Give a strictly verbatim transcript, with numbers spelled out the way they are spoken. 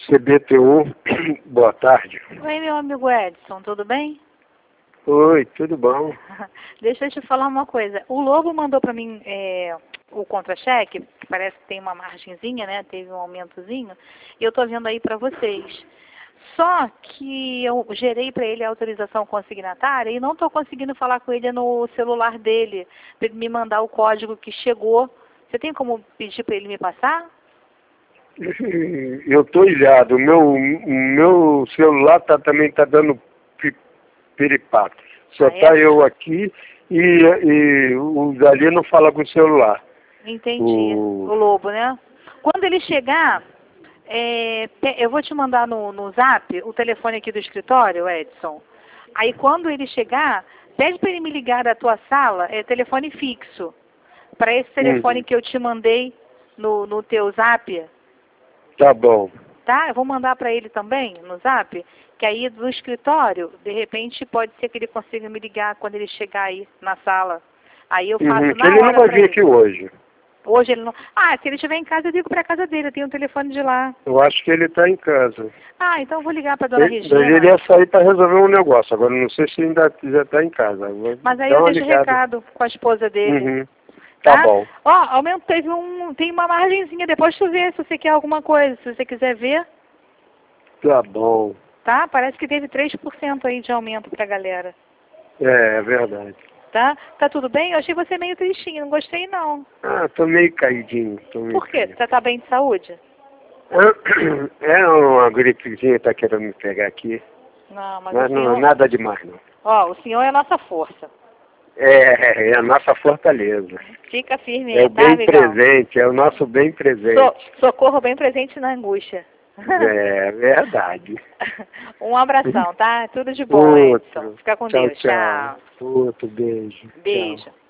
C B T U, boa tarde. Oi, meu amigo Edson, tudo bem? Oi, tudo bom? Deixa eu te falar uma coisa. O Lobo mandou para mim é, o contra-cheque, que parece que tem uma margenzinha, né? Teve um aumentozinho. E eu tô vendo aí para vocês. Só que eu gerei para ele a autorização consignatária e não estou conseguindo falar com ele no celular dele, para ele me mandar o código que chegou. Você tem como pedir para ele me passar? Eu tô ilhado. O meu, o meu celular tá, também tá dando pi- piripato. Só Ah, tá é? eu aqui e, e o dali não fala com o celular. Entendi. O... O Lobo, né? Quando ele chegar, é, pe- eu vou te mandar no, no zap o telefone aqui do escritório, Edson. Aí quando ele chegar, pede para ele me ligar da tua sala, é telefone fixo. Para esse telefone Uhum. que eu te mandei no, no teu zap, Tá bom. tá? Eu vou mandar para ele também no zap, que aí do escritório, de repente pode ser que ele consiga me ligar quando ele chegar aí na sala. Aí eu faço Uhum. Que na ele não hora vai para vir ele. aqui hoje. Hoje ele não... Ah, se ele estiver em casa, eu ligo para a casa dele. Eu tenho o telefone de lá. Eu acho que ele tá em casa. Ah, então eu vou ligar para dona Ele, ele Regina. ia sair para resolver um negócio. Agora não sei se ainda já tá em casa. Vou Mas aí dar eu uma deixo o ligada. recado com a esposa dele. Uhum. Tá Tá? bom. Ó, aumento, teve um, tem uma margenzinha. Depois tu vê se você quer alguma coisa. Se você quiser ver, Tá bom. tá? Parece que teve três por cento aí de aumento pra galera. É, é verdade. Tá? Tá tudo bem? Eu achei você meio tristinho. Não gostei, não. Ah, tô meio caidinho. Tô meio Por quê? caído. Você tá bem de saúde? É uma gripezinha que tá querendo me pegar aqui. Não, mas, Mas o não, senhor... nada demais, não. Ó, o senhor é a nossa força. É, é a nossa fortaleza. Fica firme É aí, o tá, bem amigão? presente, é o nosso bem presente. So, socorro bem presente na angústia. É verdade. Um abração, tá? Tudo de bom, Edson. Outro. Fica com Tchau, Deus. tchau. Tchau. Outro beijo. Tchau. Beijo.